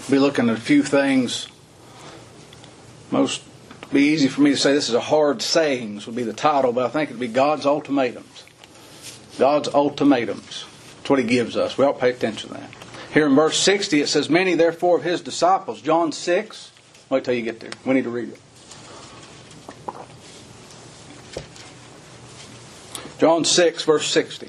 Be looking at a few things. Most be easy for me to say this is a hard sayings would be the title, but I think it'd be God's ultimatums. God's ultimatums. That's what He gives us. We ought to pay attention to that. Here in verse 60 it says, many therefore of His disciples. John 6. Wait till you get there. We need to read it. John 6 verse 60.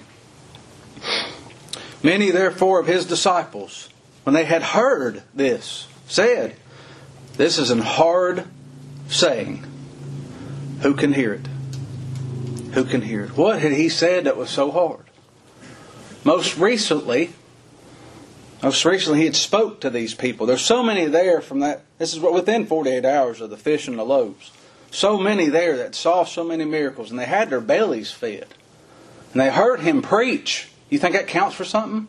Many therefore of His disciples, when they had heard this, said, this is an hard saying. Who can hear it? Who can hear it? What had He said that was so hard? Most recently He had spoke to these people. There's so many there from that. This is within 48 hours of the fish and the loaves. So many there that saw so many miracles, and they had their bellies fed. And they heard Him preach. You think that counts for something?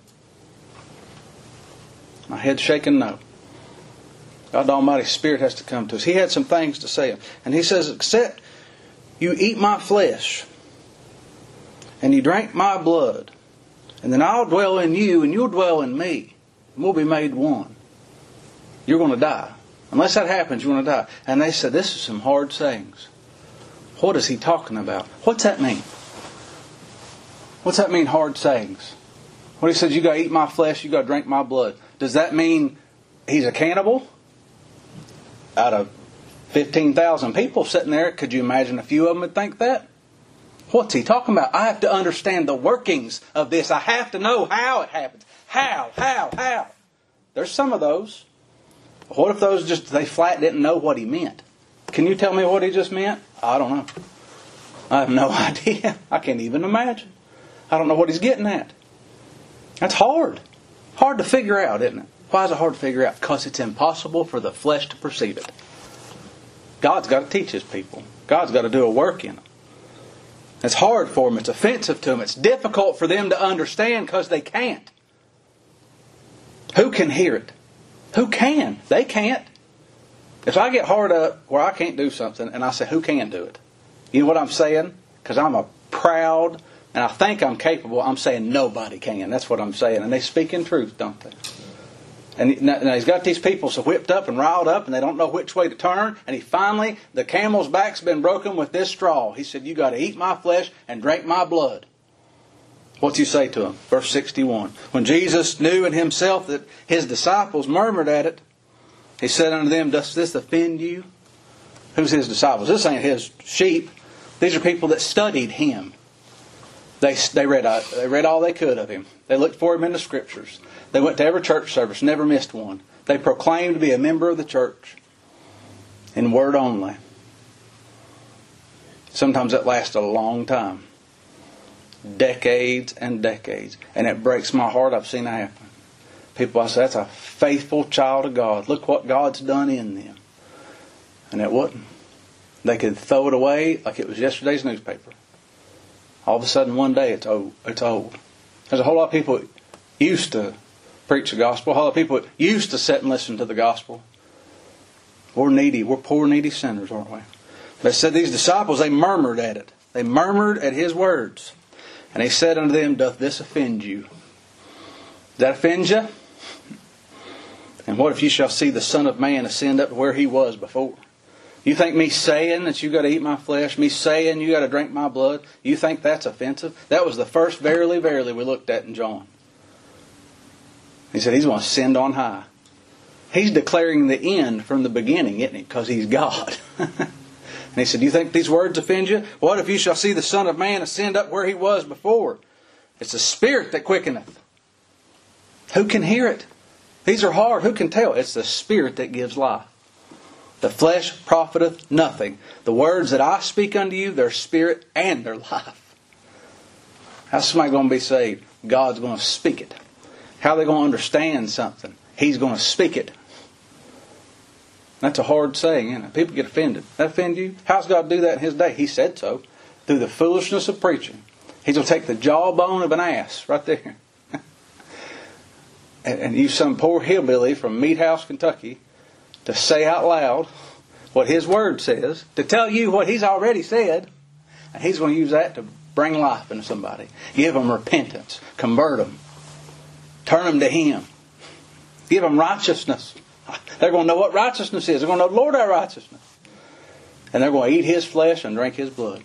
My head's shaking no. God the Almighty Spirit has to come to us. He had some things to say. And He says, except you eat my flesh and you drink my blood, and then I'll dwell in you and you'll dwell in me, and we'll be made one. You're going to die. Unless that happens, you're going to die. And they said, this is some hard sayings. What is He talking about? What's that mean? What's that mean, hard sayings? When He says, you got to eat my flesh, you got to drink my blood. Does that mean He's a cannibal? Out of 15,000 people sitting there, could you imagine a few of them would think that? What's He talking about? I have to understand the workings of this. I have to know how it happens. How? There's some of those. What if those they flat didn't know what He meant? Can you tell me what He just meant? I don't know. I have no idea. I can't even imagine. I don't know what He's getting at. That's hard. Hard to figure out, isn't it? Why is it hard to figure out? Because it's impossible for the flesh to perceive it. God's got to teach His people. God's got to do a work in them. It's hard for them. It's offensive to them. It's difficult for them to understand because they can't. Who can hear it? Who can? They can't. If I get hard up where I can't do something and I say, who can do it? You know what I'm saying? Because I'm a proud, and I think I'm capable, I'm saying nobody can. That's what I'm saying. And they speak in truth, don't they? And now He's got these people so whipped up and riled up, and they don't know which way to turn. And He finally, the camel's back's been broken with this straw. He said, you got to eat my flesh and drink my blood. What's He say to them? Verse 61. When Jesus knew in Himself that His disciples murmured at it, He said unto them, does this offend you? Who's His disciples? This ain't His sheep. These are people that studied Him. They read all they could of Him. They looked for Him in the Scriptures. They went to every church service, never missed one. They proclaimed to be a member of the church in word only. Sometimes that lasted a long time. Decades and decades. And it breaks my heart. I've seen it happen. People, I say, that's a faithful child of God. Look what God's done in them. And it wasn't. They could throw it away like it was yesterday's newspaper. All of a sudden, one day, it's old. There's a whole lot of people that used to preach the gospel. A whole lot of people that used to sit and listen to the gospel. We're needy. We're poor, needy sinners, aren't we? They said these disciples, they murmured at it. They murmured at His words. And He said unto them, doth this offend you? Does that offend you? And what if you shall see the Son of Man ascend up to where He was before? You think me saying that you got to eat my flesh, me saying you got to drink my blood, you think that's offensive? That was the first verily, verily we looked at in John. He said He's going to ascend on high. He's declaring the end from the beginning, isn't He? Because He's God. And He said, you think these words offend you? What if you shall see the Son of Man ascend up where He was before? It's the Spirit that quickeneth. Who can hear it? These are hard. Who can tell? It's the Spirit that gives life. The flesh profiteth nothing. The words that I speak unto you, they're spirit and they're life. How's somebody going to be saved? God's going to speak it. How are they going to understand something? He's going to speak it. That's a hard saying, isn't it? People get offended. That offend you? How's God do that in His day? He said so. Through the foolishness of preaching. He's going to take the jawbone of an ass right there. and use some poor hillbilly from Meat House, Kentucky, to say out loud what His Word says, to tell you what He's already said, and He's going to use that to bring life into somebody. Give them repentance. Convert them. Turn them to Him. Give them righteousness. They're going to know what righteousness is. They're going to know the Lord our righteousness. And they're going to eat His flesh and drink His blood.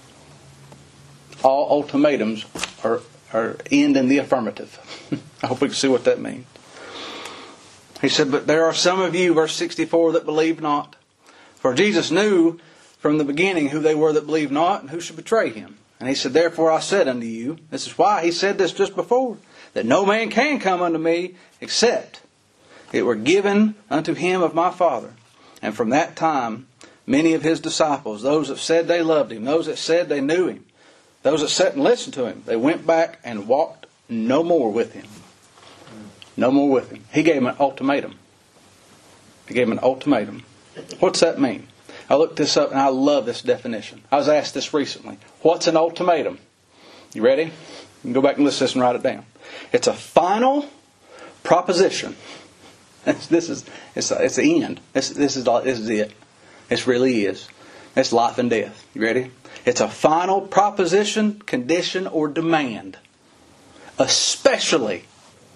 All ultimatums are end in the affirmative. I hope we can see what that means. He said, but there are some of you, verse 64, that believe not. For Jesus knew from the beginning who they were that believed not and who should betray Him. And He said, therefore I said unto you, this is why He said this just before, that no man can come unto me except it were given unto him of my Father. And from that time, many of His disciples, those that said they loved Him, those that said they knew Him, those that sat and listened to Him, they went back and walked no more with Him. No more with Him. He gave them an ultimatum. He gave them an ultimatum. What's that mean? I looked this up and I love this definition. I was asked this recently. What's an ultimatum? You ready? You can go back and listen to this and write it down. It's a final proposition. It's the end. This is it. This really is. It's life and death. You ready? It's a final proposition, condition, or demand. Especially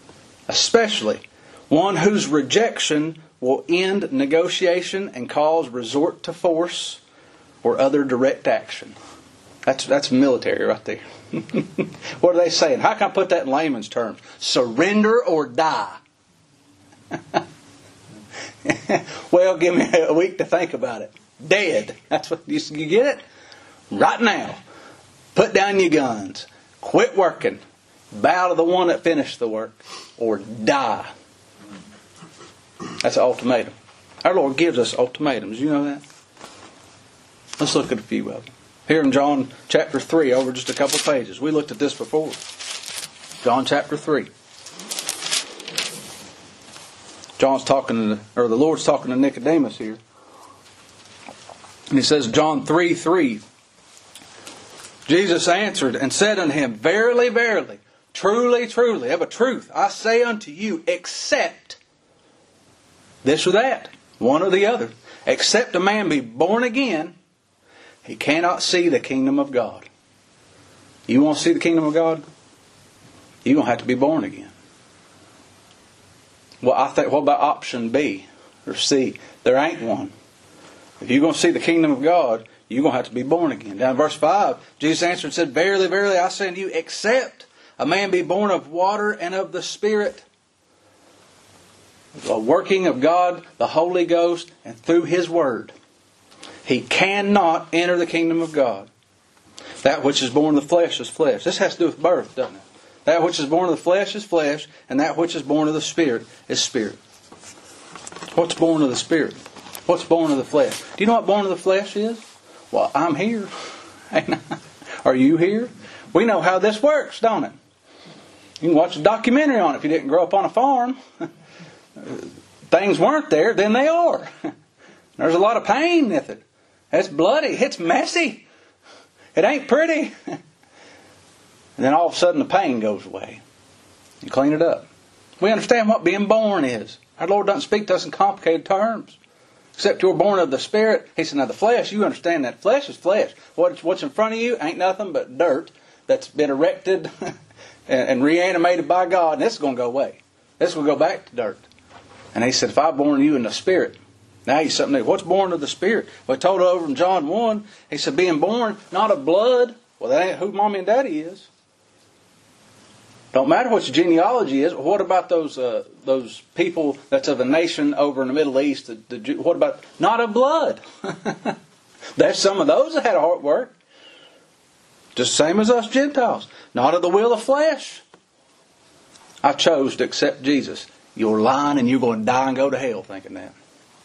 one whose rejection will end negotiation and cause resort to force or other direct action. That's military right there. What are they saying? How can I put that in layman's terms? Surrender or die. Well, give me a week to think about it. Dead. That's what you get it? Right now. Put down your guns. Quit working. Bow to the one that finished the work. Or die. That's an ultimatum. Our Lord gives us ultimatums. You know that? Let's look at a few of them. Here in John chapter 3, over just a couple of pages. We looked at this before. John chapter 3. The Lord's talking to Nicodemus here. And He says, John 3:3. Jesus answered and said unto him, verily, verily, truly, truly, of a truth, I say unto you, except this or that, one or the other, except a man be born again, he cannot see the kingdom of God. You want to see the kingdom of God? You're going to have to be born again. Well, I think, what about option B or C? There ain't one. If you're going to see the kingdom of God, you're going to have to be born again. Down in verse 5, Jesus answered and said, verily, verily, I say unto you, except a man be born of water and of the Spirit, the working of God, the Holy Ghost, and through His Word, he cannot enter the kingdom of God. That which is born of the flesh is flesh. This has to do with birth, doesn't it? That which is born of the flesh is flesh, and that which is born of the Spirit is spirit. What's born of the Spirit? What's born of the flesh? Do you know what born of the flesh is? Well, I'm here. Are you here? We know how this works, don't it? You can watch a documentary on it if you didn't grow up on a farm. Things weren't there, then they are. There's a lot of pain with it. It's bloody. It's messy. It ain't pretty. And then all of a sudden the pain goes away. You clean it up. We understand what being born is. Our Lord doesn't speak to us in complicated terms. Except you're born of the Spirit. He said, now the flesh, you understand that flesh is flesh. What's in front of you ain't nothing but dirt that's been erected and reanimated by God. And this is going to go away. This will go back to dirt. And He said, if I born you in the Spirit, now He's something new. What's born of the Spirit? Well, He told it over in John 1. He said, being born not of blood. Well, that ain't who mommy and daddy is. Don't matter what your genealogy is. What about those people that's of a nation over in the Middle East? What about not of blood? There's some of those that had a hard work. Just the same as us Gentiles. Not of the will of flesh. I chose to accept Jesus. You're lying and you're going to die and go to hell thinking that.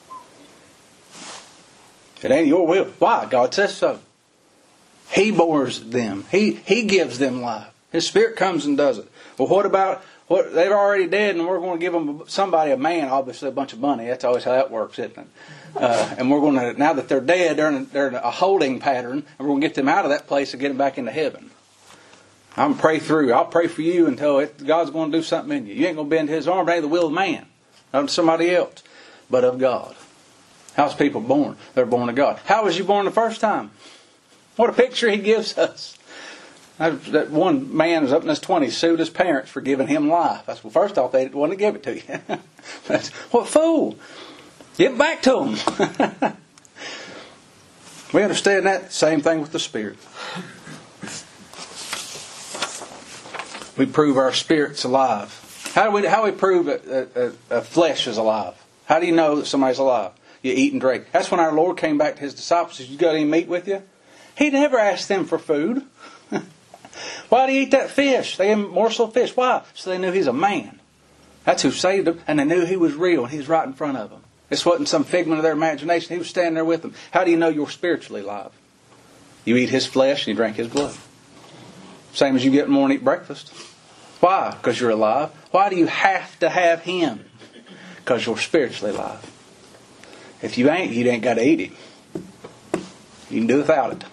It ain't your will. Why? God says so. He bores them. He gives them life. His Spirit comes and does it. Well, what about they're already dead and we're going to give them somebody, a man, obviously a bunch of money. That's always how that works, isn't it? And we're going to, now that they're dead, they're in a holding pattern, and we're going to get them out of that place and get them back into heaven. I'm going to pray through. I'll pray for you until God's going to do something in you. You ain't going to bend His arm. It ain't the will of man, not of somebody else, but of God. How's people born? They're born of God. How was you born the first time? What a picture He gives us. That one man was up in his 20s, sued his parents for giving him life. I said, well, first off, they didn't want to give it to you. But, what fool? Give it back to them. We understand that. Same thing with the Spirit. We prove our spirit's alive. How do we prove a flesh is alive? How do you know that somebody's alive? You eat and drink. That's when our Lord came back to His disciples. You got any meat with you? He never asked them for food. Why do you eat that fish? They gave him a morsel of fish. Why? So they knew He's a man. That's who saved them. And they knew He was real and He was right in front of them. This wasn't some figment of their imagination. He was standing there with them. How do you know you're spiritually alive? You eat His flesh and you drink His blood. Same as you get in the morning, eat breakfast. Why? Because you're alive. Why do you have to have Him? Because you're spiritually alive. If you ain't got to eat Him. You can do without it.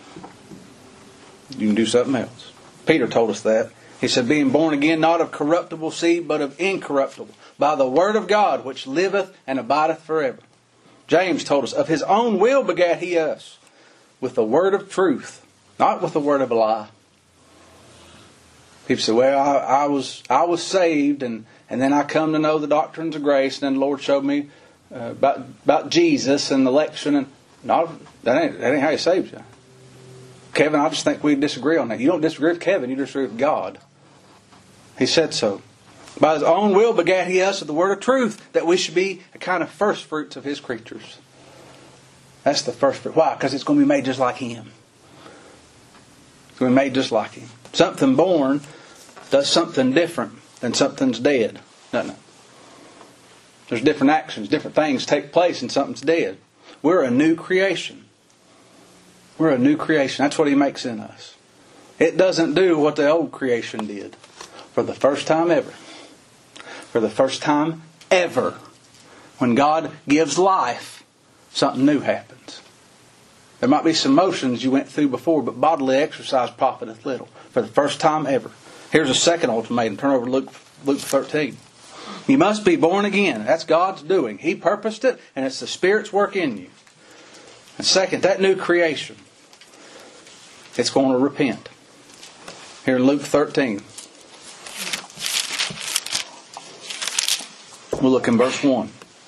You can do something else. Peter told us that. He said, being born again, not of corruptible seed, but of incorruptible, by the word of God, which liveth and abideth forever. James told us, of His own will begat He us, with the word of truth, not with the word of a lie. People say, well, I was saved, and then I come to know the doctrines of grace, and then the Lord showed me about Jesus and election, and no, that ain't how He saves you. Kevin, I just think we disagree on that. You don't disagree with Kevin, you disagree with God. He said so. By His own will begat He us with the word of truth, that we should be a kind of first fruits of His creatures. That's the first fruit. Why? Because it's going to be made just like Him. It's going to be made just like Him. Something born does something different than something's dead, doesn't it? There's different actions, different things take place and something's dead. We're a new creation. We're a new creation. That's what He makes in us. It doesn't do what the old creation did. For the first time ever. For the first time ever. When God gives life, something new happens. There might be some motions you went through before, but bodily exercise profiteth little. For the first time ever. Here's a second ultimatum. Turn over to Luke 13. You must be born again. That's God's doing. He purposed it, and it's the Spirit's work in you. And second, that new creation, it's going to repent. Here in Luke 13. We'll look in verse 1.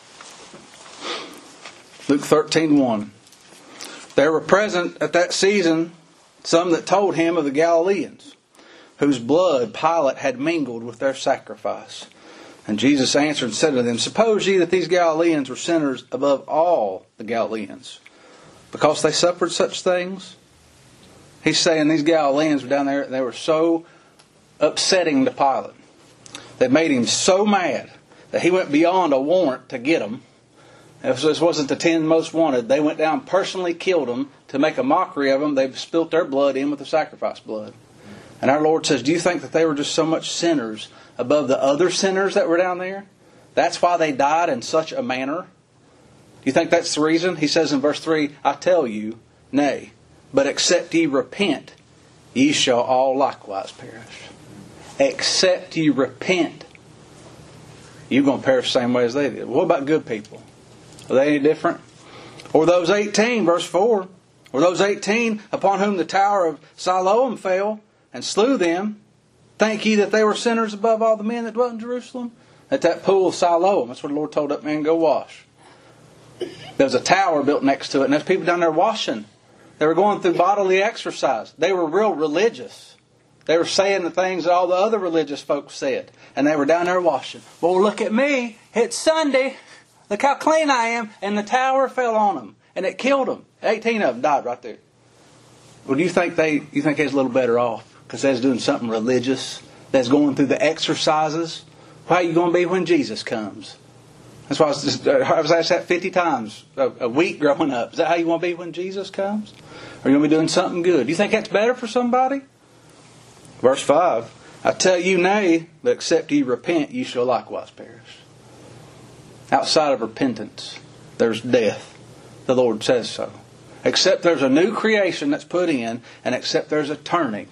Luke 13:1. There were present at that season some that told Him of the Galileans, whose blood Pilate had mingled with their sacrifice. And Jesus answered and said to them, suppose ye that these Galileans were sinners above all the Galileans, because they suffered such things? He's saying these Galileans were down there, they were so upsetting to Pilate. They made him so mad that he went beyond a warrant to get them. This wasn't the 10 most wanted. They went down, personally killed them to make a mockery of them. They spilt their blood in with the sacrifice blood. And our Lord says, do you think that they were just so much sinners above the other sinners that were down there? That's why they died in such a manner? Do you think that's the reason? He says in verse 3, I tell you, nay, but except ye repent, ye shall all likewise perish. Except ye repent, you're going to perish the same way as they did. What about good people? Are they any different? Or those 18, verse 4, or those 18 upon whom the tower of Siloam fell and slew them, think ye that they were sinners above all the men that dwelt in Jerusalem? At that pool of Siloam, that's where the Lord told that man, go wash. There was a tower built next to it, and there's people down there washing. They were going through bodily exercise. They were real religious. They were saying the things that all the other religious folks said. And they were down there washing. Well, look at me. It's Sunday. Look how clean I am. And the tower fell on them. And it killed them. 18 of them died right there. Well, do you think they was a little better off? Because they was doing something religious. They was going through the exercises. How are you going to be when Jesus comes? That's why I was asked that 50 times a week growing up. Is that how you want to be when Jesus comes? Or are you going to be doing something good? Do you think that's better for somebody? Verse 5. I tell you, nay, but except ye repent, ye shall likewise perish. Outside of repentance, there's death. The Lord says so. Except there's a new creation that's put in, and except there's a turning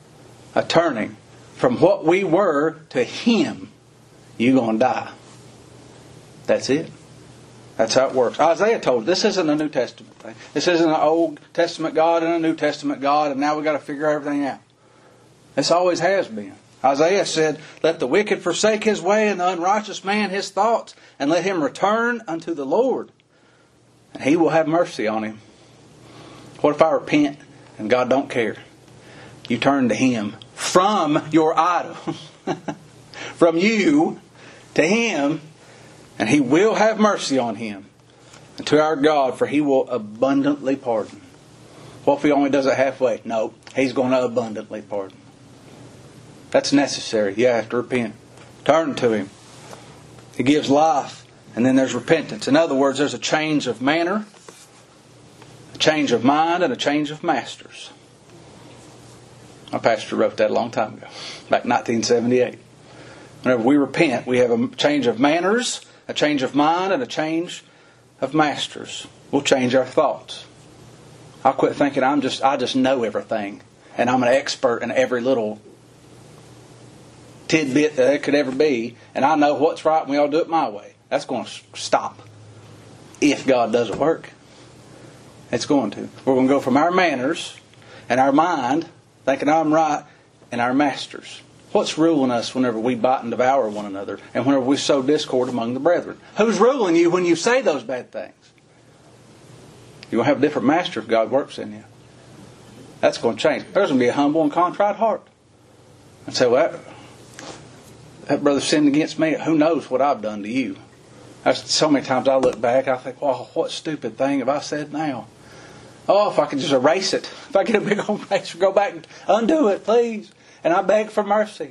from what we were to Him, you're going to die. That's it. That's how it works. Isaiah told us, this isn't a New Testament thing. This isn't an Old Testament God and a New Testament God, and now we've got to figure everything out. This always has been. Isaiah said, let the wicked forsake his way and the unrighteous man his thoughts, and let him return unto the Lord, and He will have mercy on him. What if I repent and God don't care? You turn to Him from your idol, from you to Him, and He will have mercy on him. And to our God, for He will abundantly pardon. What if He only does it halfway? No, He's going to abundantly pardon. That's necessary. You have to repent. Turn to Him. He gives life, and then there's repentance. In other words, there's a change of manner, a change of mind, and a change of masters. My pastor wrote that a long time ago, back in 1978. Whenever we repent, we have a change of manners, a change of mind, and a change of masters. We'll change our thoughts. I'll quit thinking I just know everything, and I'm an expert in every little tidbit that it could ever be, and I know what's right and we all do it my way. That's going to stop if God doesn't work. It's going to. We're going to go from our manners and our mind, thinking I'm right, and our masters. What's ruling us whenever we bite and devour one another, and whenever we sow discord among the brethren? Who's ruling you when you say those bad things? You're going to have a different master if God works in you. That's going to change. There's going to be a humble and contrite heart. And say, well, that brother sinned against me. Who knows what I've done to you? That's so many times I look back, I think, oh, what stupid thing have I said now? Oh, if I could just erase it. If I get a big old eraser, go back and undo it, please. And I beg for mercy.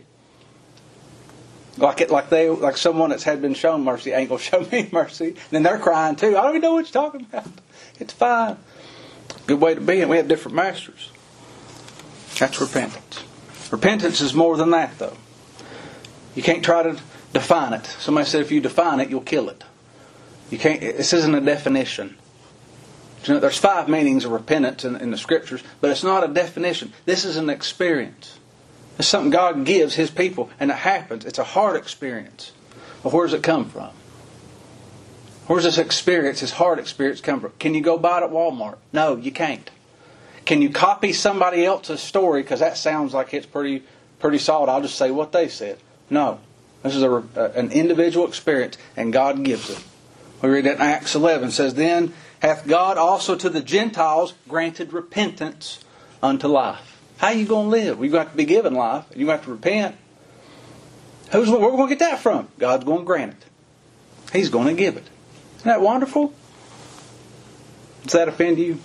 Like someone that's had been shown mercy ain't going to show me mercy. And then they're crying too. I don't even know what you're talking about. It's fine. Good way to be, and we have different masters. That's repentance. Repentance is more than that, though. You can't try to define it. Somebody said if you define it, you'll kill it. You can't. This isn't a definition. You know, there's 5 meanings of repentance in the Scriptures, but it's not a definition. This is an experience. It's something God gives His people, and it happens. It's a heart experience. Well, where does it come from? Where's this experience, this heart experience come from? Can you go buy it at Walmart? No, you can't. Can you copy somebody else's story because that sounds like it's pretty solid? I'll just say what they said. No. This is an individual experience, and God gives it. We read that in Acts 11. It says, then hath God also to the Gentiles granted repentance unto life. How are you going to live? You've got to be given life. You've got to repent. Where are we going to get that from? God's going to grant it. He's going to give it. Isn't that wonderful? Does that offend you?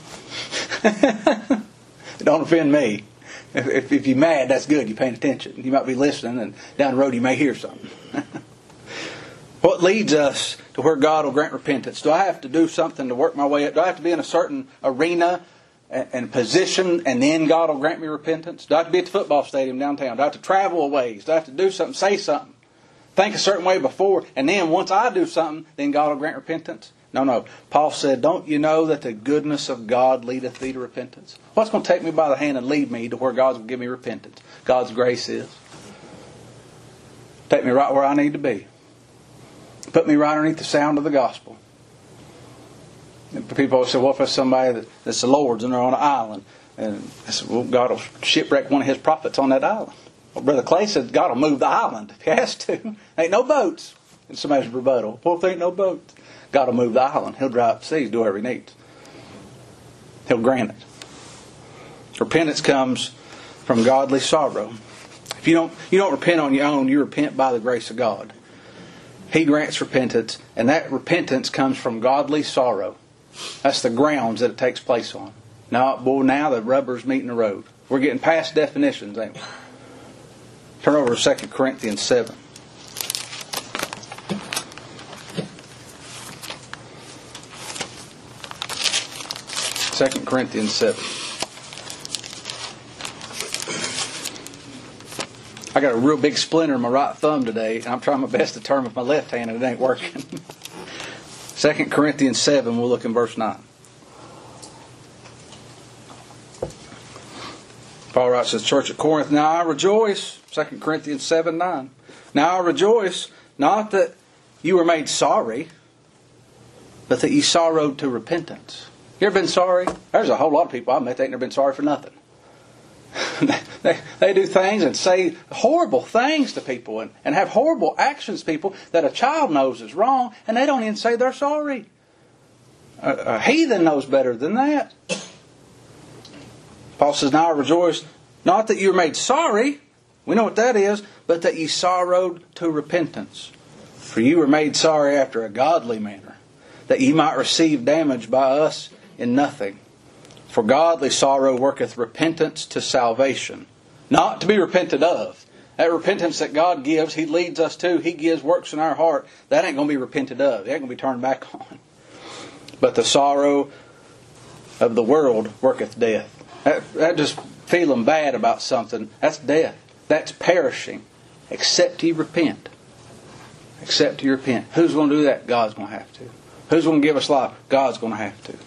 It don't offend me. If you're mad, that's good. You're paying attention. You might be listening, and down the road you may hear something. What leads us to where God will grant repentance? Do I have to do something to work my way up? Do I have to be in a certain arena and position, and then God will grant me repentance? Do I have to be at the football stadium downtown? Do I have to travel a ways? Do I have to do something, say something, think a certain way before, and then once I do something, then God will grant repentance? No. Paul said, don't you know that the goodness of God leadeth thee to repentance? What's going to take me by the hand and lead me to where God's going to give me repentance? God's grace is. Take me right where I need to be. Put me right underneath the sound of the gospel. People always say, well, if it's somebody that's the Lord's and they're on an island, and I said, well, God will shipwreck one of His prophets on that island. Well, Brother Clay said God will move the island if He has to. Ain't no boats. And somebody's rebuttal. Well, if there ain't no boats, God will move the island. He'll dry up the seas, do whatever He needs. He'll grant it. Repentance comes from godly sorrow. If you don't repent on your own, you repent by the grace of God. He grants repentance, and that repentance comes from godly sorrow. That's the grounds that it takes place on. Now the rubber's meeting the road. We're getting past definitions, ain't we? Turn over to 2 Corinthians 7. 2 Corinthians 7. I got a real big splinter in my right thumb today, and I'm trying my best to turn with my left hand, and it ain't working. 2 Corinthians 7, we'll look in verse 9. Paul writes to the church at Corinth, now I rejoice, 2 Corinthians 7, 9. Now I rejoice, not that you were made sorry, but that ye sorrowed to repentance. You ever been sorry? There's a whole lot of people I met that ain't never been sorry for nothing. They do things and say horrible things to people and have horrible actions to people that a child knows is wrong, and they don't even say they're sorry. A heathen knows better than that. Paul says, now I rejoice, not that you were made sorry, we know what that is, but that ye sorrowed to repentance. For you were made sorry after a godly manner, that ye might receive damage by us in nothing. For godly sorrow worketh repentance to salvation, not to be repented of. That repentance that God gives, He leads us to, He gives, works in our heart, that ain't going to be repented of. It ain't going to be turned back on. But the sorrow of the world worketh death. That just feeling bad about something, that's death. That's perishing. Except ye repent. Except ye repent. Who's going to do that? God's going to have to. Who's going to give us life? God's going to have to.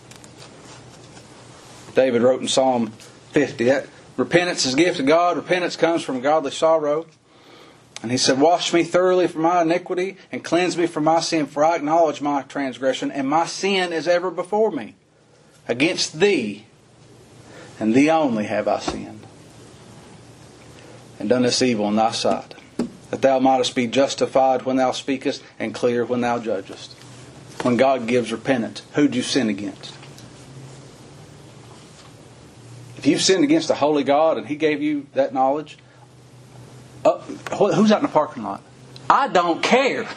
David wrote in Psalm 50 that repentance is a gift of God. Repentance comes from godly sorrow. And he said, wash me thoroughly from my iniquity and cleanse me from my sin, for I acknowledge my transgression, and my sin is ever before me. Against thee, and thee only have I sinned, and done this evil in thy sight, that thou mightest be justified when thou speakest, and clear when thou judgest. When God gives repentance, who'd you sin against? If you've sinned against a holy God and He gave you that knowledge, who's out in the parking lot? I don't care.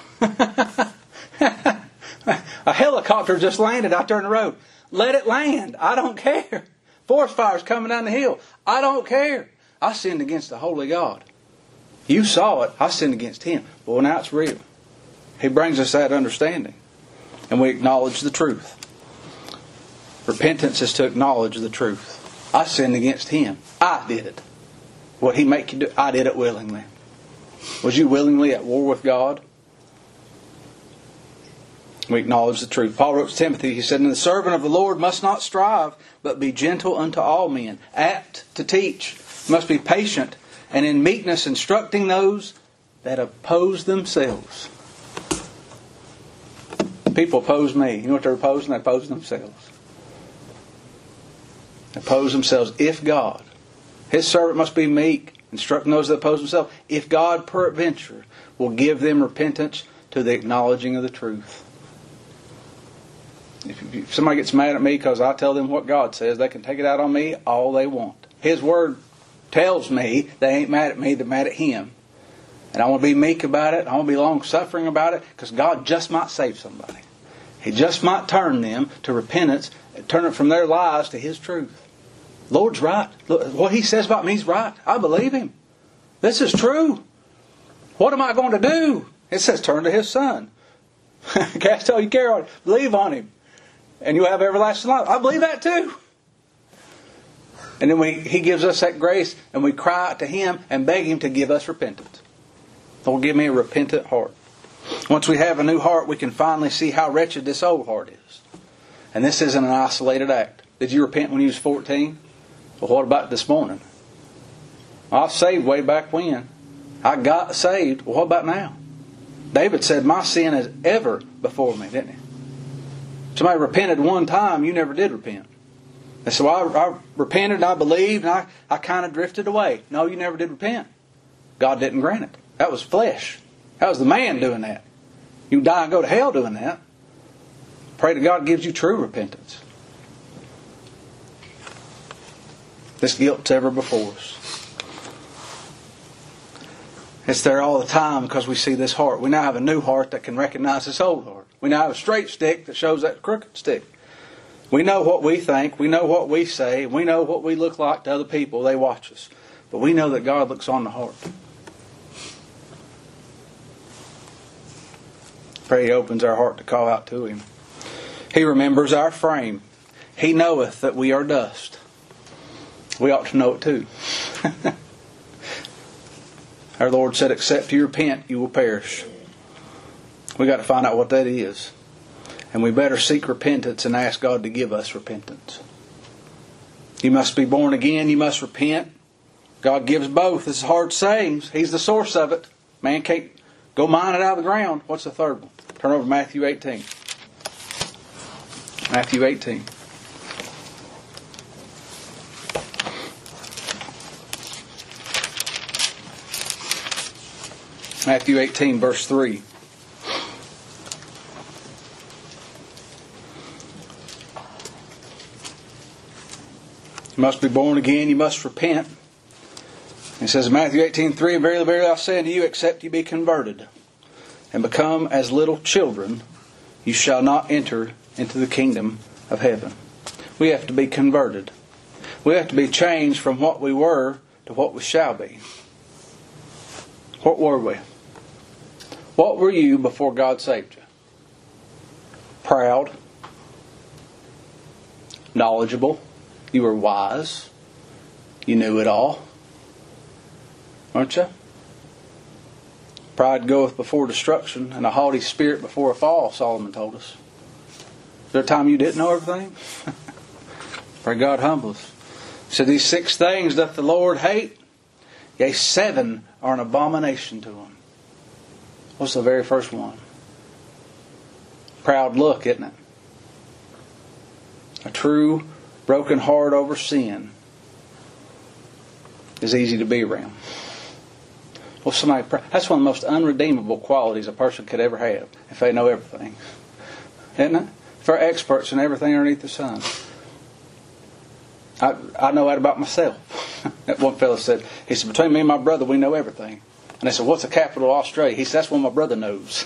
A helicopter just landed out there on the road. Let it land. I don't care. Forest fires coming down the hill. I don't care. I sinned against the holy God. You saw it. I sinned against Him. Well, now it's real. He brings us that understanding. And we acknowledge the truth. Repentance is to acknowledge the truth. I sinned against Him. I did it. What He make you do? I did it willingly. Was you willingly at war with God? We acknowledge the truth. Paul wrote to Timothy, he said, and the servant of the Lord must not strive, but be gentle unto all men, apt to teach, must be patient, and in meekness instructing those that oppose themselves. People oppose me. You know what they're opposing? They oppose themselves. They oppose themselves. If God, His servant must be meek, instructing those that oppose themselves. If God peradventure will give them repentance to the acknowledging of the truth. If somebody gets mad at me because I tell them what God says, they can take it out on me all they want. His Word tells me they ain't mad at me, they're mad at Him. And I want to be meek about it. I want to be long-suffering about it, because God just might save somebody. He just might turn them to repentance, turn it from their lies to His truth. Lord's right. Look, what He says about me is right. I believe Him. This is true. What am I going to do? It says turn to His Son. Cast all your care on Him. Believe on Him, and you'll have everlasting life. I believe that too. And then He gives us that grace, and we cry out to Him and beg Him to give us repentance. Lord, give me a repentant heart. Once we have a new heart, we can finally see how wretched this old heart is. And this isn't an isolated act. Did you repent when you was 14? Well, what about this morning? I was saved way back when. I got saved. Well, what about now? David said, my sin is ever before me, didn't he? Somebody repented one time, you never did repent. And so I repented, I believed, and I kind of drifted away. No, you never did repent. God didn't grant it. That was flesh. That was the man doing that. You die and go to hell doing that. Pray that God gives you true repentance. This guilt's ever before us. It's there all the time because we see this heart. We now have a new heart that can recognize this old heart. We now have a straight stick that shows that crooked stick. We know what we think. We know what we say. We know what we look like to other people. They watch us. But we know that God looks on the heart. Pray He opens our heart to call out to Him. He remembers our frame. He knoweth that we are dust. We ought to know it too. Our Lord said, except you repent, you will perish. We got to find out what that is. And we better seek repentance and ask God to give us repentance. You must be born again. You must repent. God gives both. This is hard sayings. He's the source of it. Man can't go mine it out of the ground. What's the third one? Turn over to Matthew 18. Matthew 18. Matthew 18, verse 3. You must be born again. You must repent. It says in Matthew 18:3, Verily, verily, I say unto you, except you be converted and become as little children, you shall not enter into the kingdom of heaven. We have to be converted. We have to be changed from what we were to what we shall be. What were we? What were you before God saved you? Proud. Knowledgeable. You were wise. You knew it all. Weren't you? Pride goeth before destruction, and a haughty spirit before a fall, Solomon told us. Is there a time you didn't know everything? Pray God humble us. He said, these 6 things doth the Lord hate, yea, 7 are an abomination to Him. What's the very first one? Proud look, isn't it? A true broken heart over sin is easy to be around. Well, that's one of the most unredeemable qualities a person could ever have, if they know everything. Isn't it? If they're experts in everything underneath the sun. I know that about myself. That one fellow said, he said, between me and my brother, we know everything. And I said, what's the capital of Australia? He said, that's what my brother knows.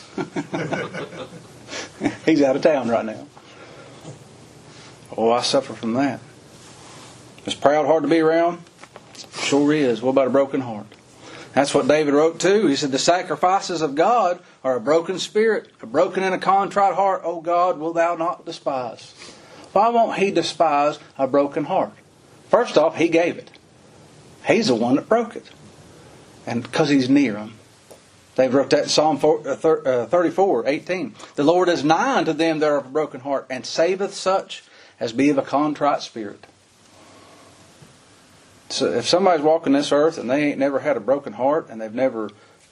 He's out of town right now. Oh, I suffer from that. Is proud hard to be around? Sure is. What about a broken heart? That's what David wrote too. He said, the sacrifices of God are a broken spirit, a broken and a contrite heart. O God, will thou not despise? Why won't He despise a broken heart? First off, He gave it. He's the one that broke it. And because He's near them. They wrote that in Psalm 34:18. The Lord is nigh unto them that are of a broken heart, and saveth such as be of a contrite spirit. So if somebody's walking this earth and they ain't never had a broken heart, and they've never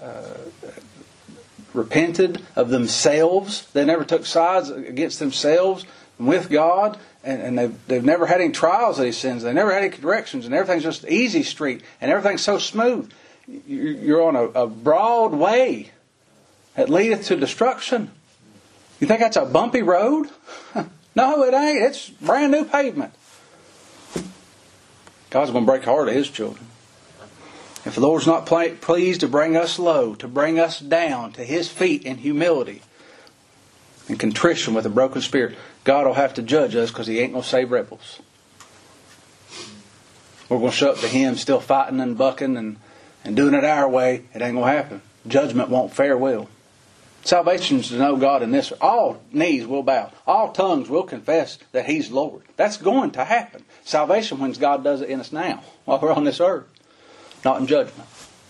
repented of themselves, they never took sides against themselves with God, and they've never had any trials of these sins, they never had any corrections, and everything's just easy street, and everything's so smooth. You're on a broad way that leadeth to destruction. You think that's a bumpy road? No, it ain't. It's brand new pavement. God's going to break the heart of His children. If the Lord's not pleased to bring us low, to bring us down to His feet in humility and contrition with a broken spirit, God will have to judge us because He ain't going to save rebels. We're going to show up to Him still fighting and bucking and doing it our way. It ain't going to happen. Judgment won't fare well. Salvation is to know God in this. All knees will bow. All tongues will confess that He's Lord. That's going to happen. Salvation when God does it in us now, while we're on this earth. Not in judgment.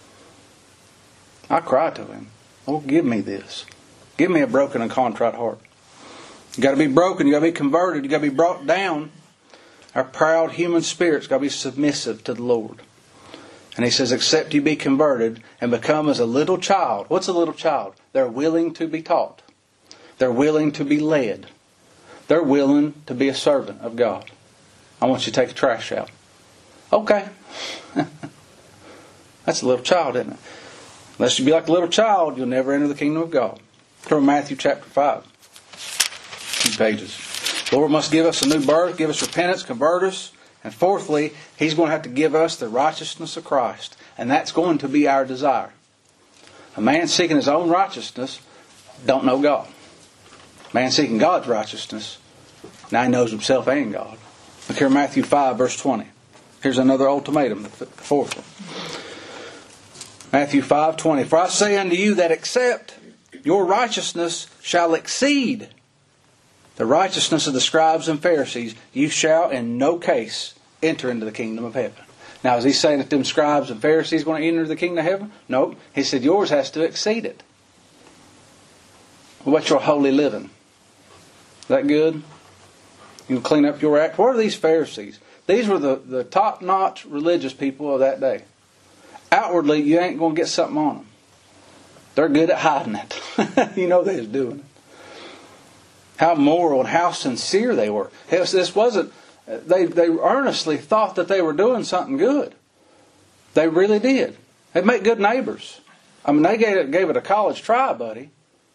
I cry to Him. Oh, give me this. Give me a broken and contrite heart. You got to be broken. You got to be converted. You got to be brought down. Our proud human spirit's got to be submissive to the Lord. And He says, except you be converted and become as a little child. What's a little child? They're willing to be taught. They're willing to be led. They're willing to be a servant of God. I want you to take the trash out. Okay. That's a little child, isn't it? Unless you be like a little child, you'll never enter the kingdom of God. Turn to Matthew chapter 5. 2 pages. The Lord must give us a new birth, give us repentance, convert us. And fourthly, He's going to have to give us the righteousness of Christ. And that's going to be our desire. A man seeking his own righteousness don't know God. A man seeking God's righteousness, now he knows himself and God. Look here, Matthew 5, verse 20. Here's another ultimatum, the fourth one. Matthew 5:20. For I say unto you that except your righteousness shall exceed the righteousness of the scribes and Pharisees, you shall in no case enter into the kingdom of heaven. Now, is He saying that them scribes and Pharisees going to enter the kingdom of heaven? Nope. He said yours has to exceed it. What's your holy living? Is that good? You can clean up your act. What are these Pharisees? These were the top-notch religious people of that day. Outwardly, you ain't going to get something on them. They're good at hiding it. You know they was doing it. How moral and how sincere they were. This wasn't. They earnestly thought that they were doing something good. They really did. They'd make good neighbors. I mean, they gave it a college try, buddy.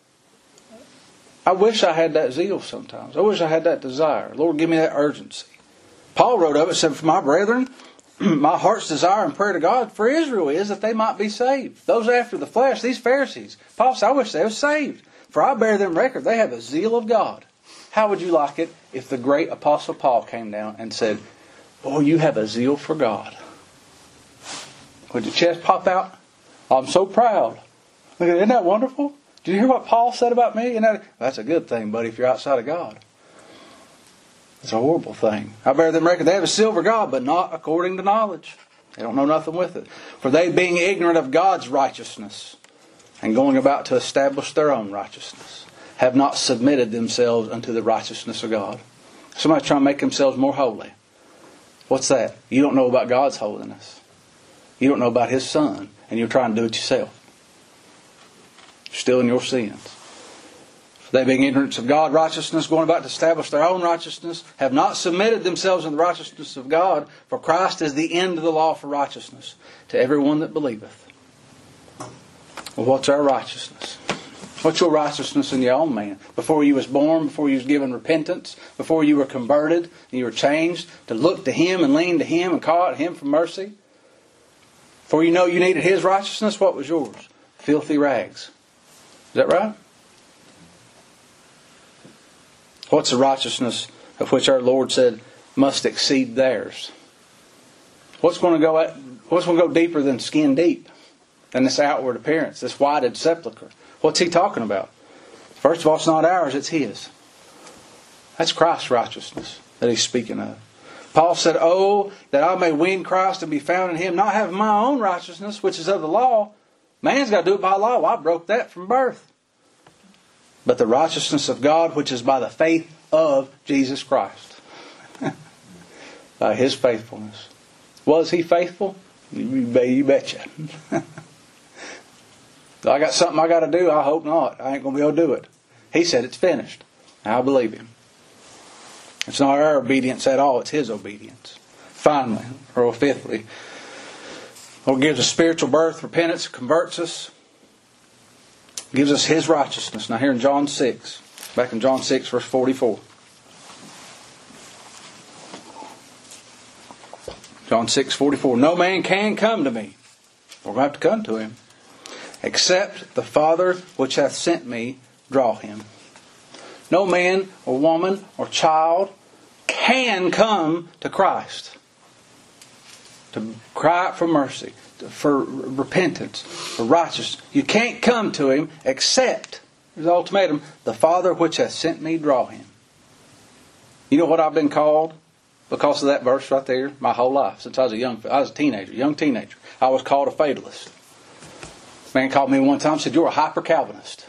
I wish I had that zeal sometimes. I wish I had that desire. Lord, give me that urgency. Paul wrote of it, said, for my brethren, my heart's desire and prayer to God for Israel is that they might be saved. Those after the flesh, these Pharisees. Paul said, I wish they were saved. For I bear them record, they have a zeal of God. How would you like it if the great Apostle Paul came down and said, boy, you have a zeal for God? Would your chest pop out? I'm so proud. Isn't that wonderful? Did you hear what Paul said about me? That's a good thing, buddy, if you're outside of God. It's a horrible thing. I bear them record. They have a silver God, but not according to knowledge. They don't know nothing with it. For they, being ignorant of God's righteousness, and going about to establish their own righteousness, have not submitted themselves unto the righteousness of God. Somebody's trying to make themselves more holy. What's that? You don't know about God's holiness. You don't know about His Son, and you're trying to do it yourself. You're still in your sins. They, being ignorant of God's righteousness, going about to establish their own righteousness, have not submitted themselves unto the righteousness of God, for Christ is the end of the law for righteousness to everyone that believeth. Well, what's our righteousness? What's your righteousness in your own man? Before you was born, before you was given repentance, before you were converted, and you were changed, to look to Him and lean to Him and call out Him for mercy. Before you know you needed His righteousness, what was yours? Filthy rags. Is that right? What's the righteousness of which our Lord said must exceed theirs? What's going to go deeper than skin deep? Than this outward appearance, this whited sepulchre? What's He talking about? First of all, it's not ours, it's His. That's Christ's righteousness that He's speaking of. Paul said, oh, that I may win Christ and be found in Him, not having my own righteousness, which is of the law. Man's got to do it by law. Well, I broke that from birth. But the righteousness of God, which is by the faith of Jesus Christ. By His faithfulness. Was He faithful? You betcha. I got something I got to do? I hope not. I ain't going to be able to do it. He said it's finished. I believe Him. It's not our obedience at all. It's His obedience. Finally, or fifthly, Lord gives us spiritual birth, repentance, converts us. Gives us His righteousness. Now here in John 6. Back in John 6 verse 44. John 6:44. No man can come to me. We're going to have to come to Him. Except the Father which hath sent me draw him. No man or woman or child can come to Christ. To cry out for mercy. For repentance. For righteousness. You can't come to Him except, there's the ultimatum, the Father which hath sent me draw him. You know what I've been called? Because of that verse right there, my whole life, since I was a teenager, young teenager, I was called a fatalist. A man called me one time and said, you're a hyper-Calvinist.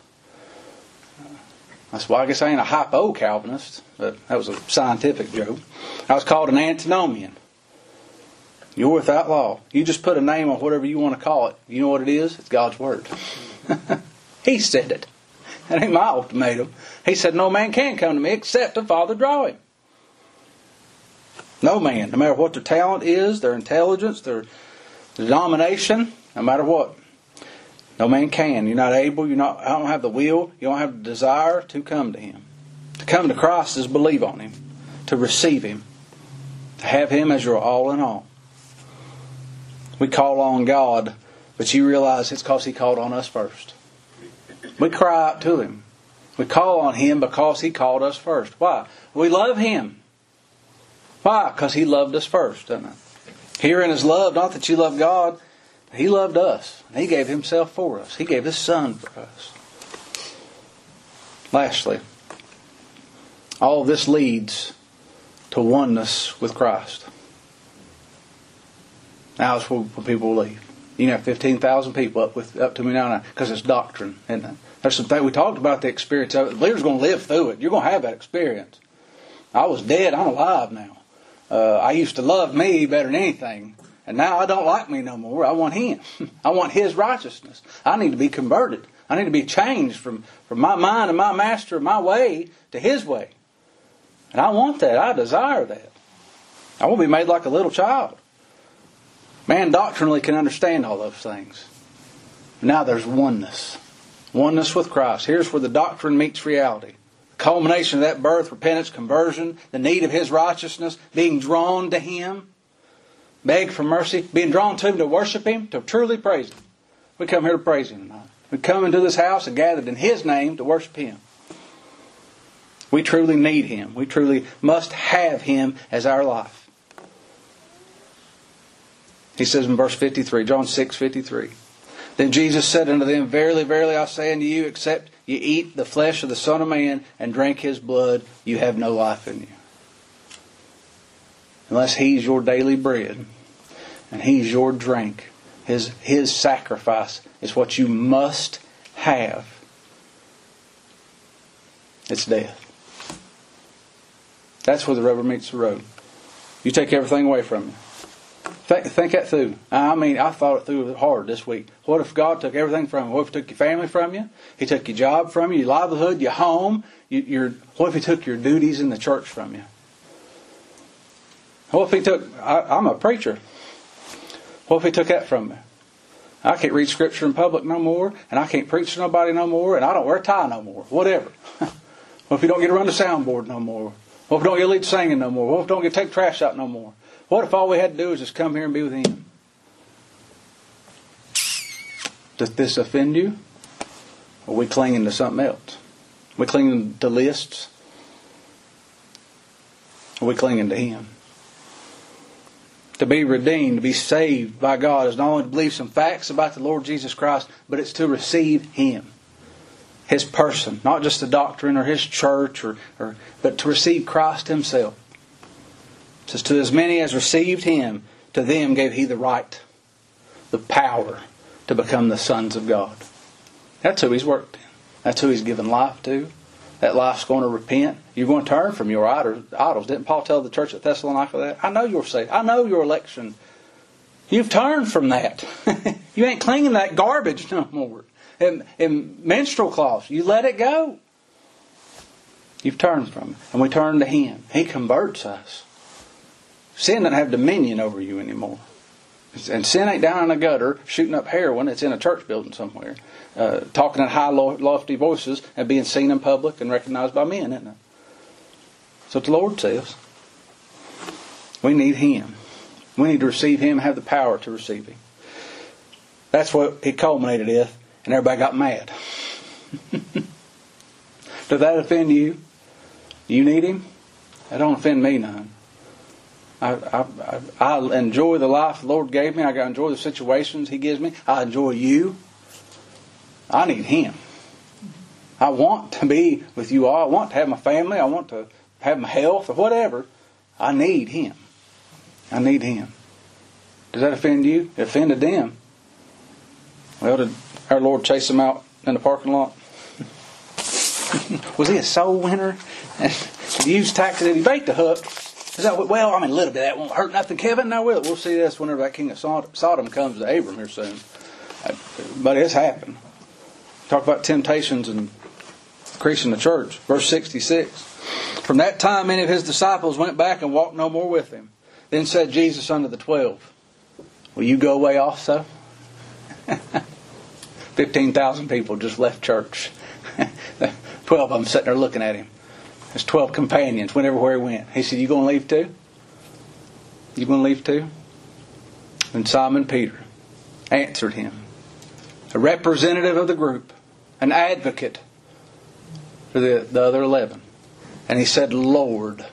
I said, well, I guess I ain't a hypo-Calvinist, but that was a scientific joke. I was called an antinomian. You're without law. You just put a name on whatever you want to call it. You know what it is? It's God's Word. He said it. That ain't my ultimatum. He said, no man can come to me except the Father draw him. No man, no matter what their talent is, their intelligence, their denomination, no matter what. No man can. You're not able, I don't have the will, you don't have the desire to come to Him. To come to Christ is believe on Him. To receive Him. To have Him as your all in all. We call on God, but you realize it's because He called on us first. We cry out to Him. We call on Him because He called us first. Why? We love Him. Why? Because He loved us first, doesn't it? Herein is love, not that you love God. He loved us. He gave Himself for us. He gave His Son for us. Lastly, all of this leads to oneness with Christ. Now it's where people will leave. You can have 15,000 people up to me now because it's doctrine, isn't it? There's some things we talked about, the experience of it. The believer's going to live through it. You're going to have that experience. I was dead. I'm alive now. I used to love me better than anything. And now I don't like me no more. I want Him. I want His righteousness. I need to be converted. I need to be changed from my mind and my master and my way to His way. And I want that. I desire that. I want to be made like a little child. Man doctrinally can understand all those things. Now there's oneness. Oneness with Christ. Here's where the doctrine meets reality. The culmination of that birth, repentance, conversion, the need of His righteousness, being drawn to Him, beg for mercy, being drawn to Him to worship Him, to truly praise Him. We come here to praise Him tonight. We come into this house and gathered in His name to worship Him. We truly need Him. We truly must have Him as our life. He says in verse 53, John 6:53, Then Jesus said unto them, Verily, verily, I say unto you, except you eat the flesh of the Son of Man and drink His blood, you have no life in you. Unless He's your daily bread and He's your drink, His sacrifice is what you must have. It's death. That's where the rubber meets the road. You take everything away from you. Think that through. I thought it through hard this week. What if God took everything from you? What if He took your family from you? He took your job from you, your livelihood, your home. What if He took your duties in the church from you? What if He took... I'm a preacher. What if He took that from me? I can't read Scripture in public no more, and I can't preach to nobody no more, and I don't wear a tie no more. Whatever. What if you don't get to run the soundboard no more? What if you don't get lead singing no more? What if you don't get to take the trash out no more? What if all we had to do is just come here and be with Him? Does this offend you? Or are we clinging to something else? Are we clinging to lists? Or are we clinging to Him? To be redeemed, to be saved by God is not only to believe some facts about the Lord Jesus Christ, but it's to receive Him. His person. Not just the doctrine or His church, but to receive Christ Himself. It says, to as many as received Him, to them gave He the right, the power to become the sons of God. That's who He's worked in. That's who He's given life to. That life's going to repent. You're going to turn from your idols. Didn't Paul tell the church at Thessalonica that? I know you're saved. I know your election. You've turned from that. You ain't clinging to that garbage no more. And menstrual cloths, you let it go. You've turned from it. And we turn to Him. He converts us. Sin doesn't have dominion over you anymore. And sin ain't down in a gutter shooting up heroin. It's in a church building somewhere. Talking in high, lofty voices and being seen in public and recognized by men, isn't it? So the Lord says, we need Him. We need to receive Him and have the power to receive Him. That's what it culminated in, and everybody got mad. Does that offend you? You need Him? That don't offend me none. I enjoy the life the Lord gave me. I enjoy the situations He gives me. I enjoy you. I need Him. I want to be with you all. I want to have my family. I want to have my health or whatever. I need Him. I need Him. Does that offend you? It offended them. Well, did our Lord chase them out in the parking lot? Was He a soul winner? Did He use taxes? Did He bait the hook? Is that, well, a little bit of that won't hurt nothing, Kevin. No, will it? We'll see this whenever that king of Sodom comes to Abram here soon. But it's happened. Talk about temptations and increasing the church. Verse 66. From that time many of His disciples went back and walked no more with Him. Then said Jesus unto the 12, Will you go away also? 15,000 people just left church. 12 of them sitting there looking at Him. His 12 companions went everywhere He went. He said, You going to leave too? You going to leave too? And Simon Peter answered Him, a representative of the group, an advocate for the other 11. And he said, Lord.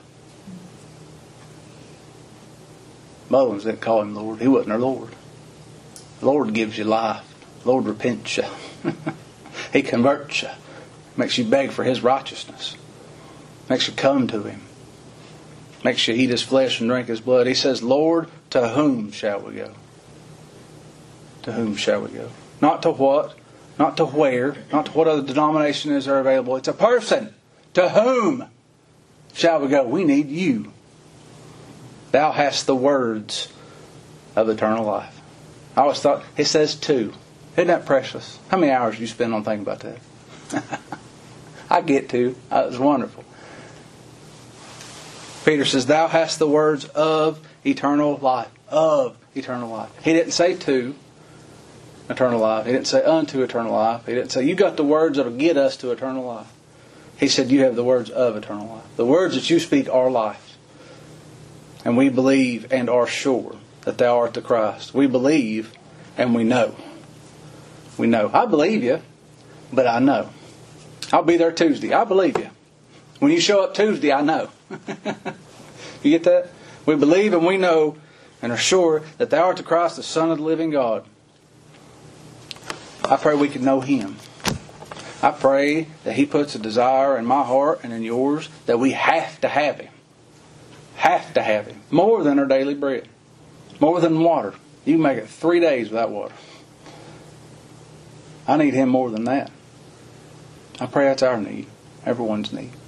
Mullins didn't call Him Lord. He wasn't our Lord. The Lord gives you life. The Lord repents you. He converts you. Makes you beg for His righteousness. Makes you come to Him. Makes you eat His flesh and drink His blood. He says, Lord, to whom shall we go? To whom shall we go? Not to what, not to where, not to what other denominations are available. It's a person. To whom shall we go? We need You. Thou hast the words of eternal life. I always thought, it says to. Isn't that precious? How many hours do you spend on thinking about that? I get to. It was wonderful. Peter says, Thou hast the words of eternal life. Of eternal life. He didn't say to. eternal life. He didn't say unto eternal life. He didn't say you got the words that will get us to eternal life. He said you have the words of eternal life. The words that you speak are life. And we believe and are sure that thou art the Christ. We believe and we know. We know. I believe you, but I know. I'll be there Tuesday. I believe you. When you show up Tuesday, I know. You get that? We believe and we know and are sure that thou art the Christ, the Son of the living God. I pray we can know Him. I pray that He puts a desire in my heart and in yours that we have to have Him. Have to have Him. More than our daily bread. More than water. You can make it 3 days without water. I need Him more than that. I pray that's our need. Everyone's need.